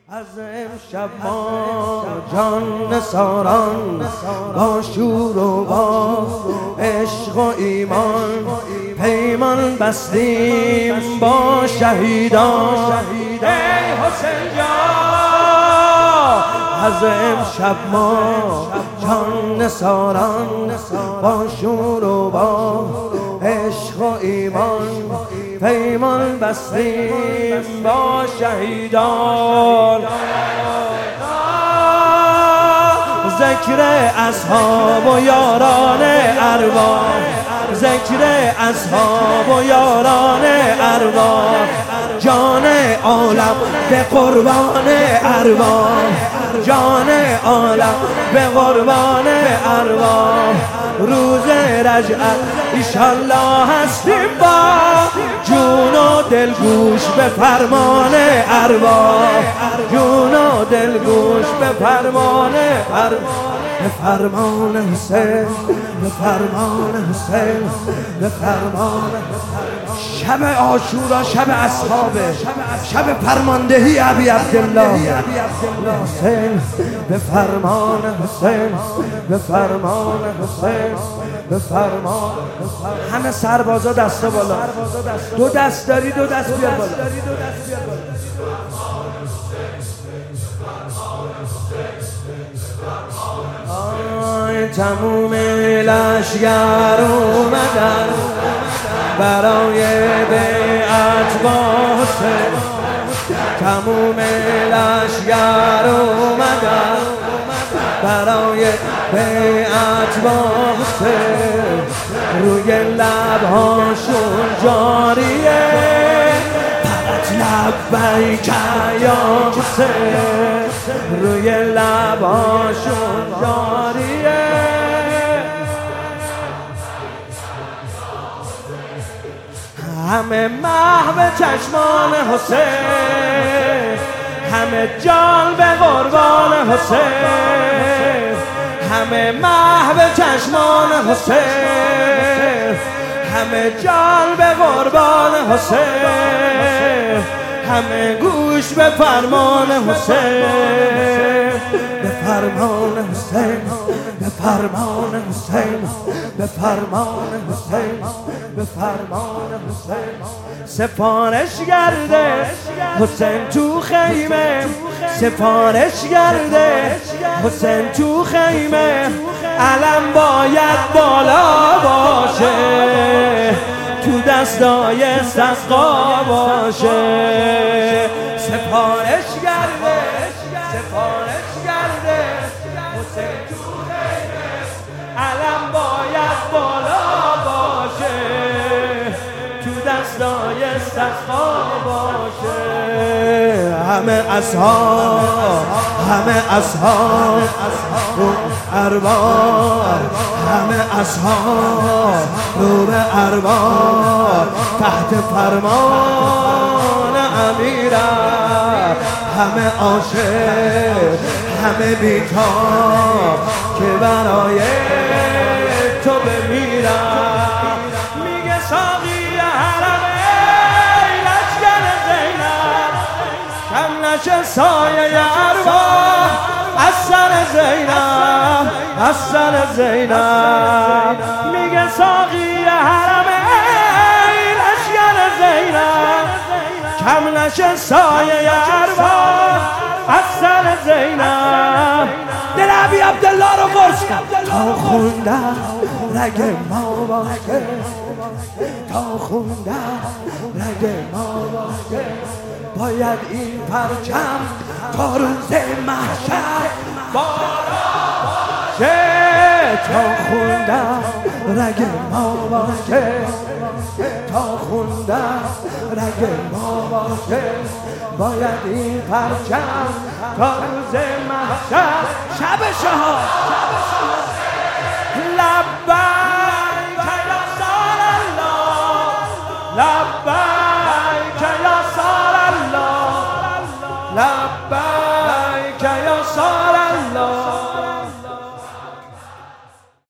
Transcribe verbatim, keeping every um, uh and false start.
از امشب ما جان نثاران با شور و با عشق و ایمان پیمان بستیم با شهیدان. ای حسین جان از امشب ما جان نثاران با شور و با عشق و ایمان پیمان بستیم با شهیدان. ذکر اصحاب و یاران ارواح، ذکر اصحاب و یاران ارواح، جان عالم به قربان ارواح، جان عالم به قربان ارواح. روز رجعت ایشالله هستیم با جون و دل گوش به فرمان ارواح، جون و دل گوش به فرمان ارواح. به فرمان حسین، به فرمان حسین، به فرمان. شب عاشورا شب اصحابه، شب فرماندهی ابی عبدالله حسین. به فرمان حسین، به فرمان حسین، به فرمان. همه سربازا دستا بالا، دو دست داری دو دست بیار بالا. آی تموم لشگر اومدن برای بیعت با حسین، تموم لشگر اومدن برای بیعت با حسین. روی لبهاشون جاریه فقط لبیک یا حسین، روی لبهاشون جاریه. همه محو چشمان حسین، همه جان به قربان حسین، همه محو چشمان حسین، همه جان به قربان حسین، همه گوش به فرمان حسین. به فرمان حسین، به فرمان حسین، به فرمان حسین، به فرمان حسین. سفارش گرده حسین تو خیمه، سفارش گرده حسین تو خیمه. علم باید بالا باشه، تو دستای سقا باشه. سفارش گرده، سفارش گرده حسین تو خیمه. علم باید بالا باشه، تو دستای سقا باشه. همه اصحاب، همه اصحاب رو ارواح، همه اصحاب رو به ارواح تحت فرمان امیرم. همه عاشق، همه بیتاب که برای تو بمیرم. میگه ساقی حرم ای لشکر زینب، کم نشه سایه ارواح از سر زینب، از سر زینب. میگه ساقی حرم ای لشکر زینب، کم نشه سایه ارواح از سر زینب. دل ابی عبدالله رو قرص کن تا خوندم رگ ما باشه، تا خوندم رگ ما باشه. باید این پرچم تا روز محشر بالا باشه، تا خوندم رگ ما باشه، تا خوندم رگ ما باشه. باید این پرچم تا روز محشر. شب شهاد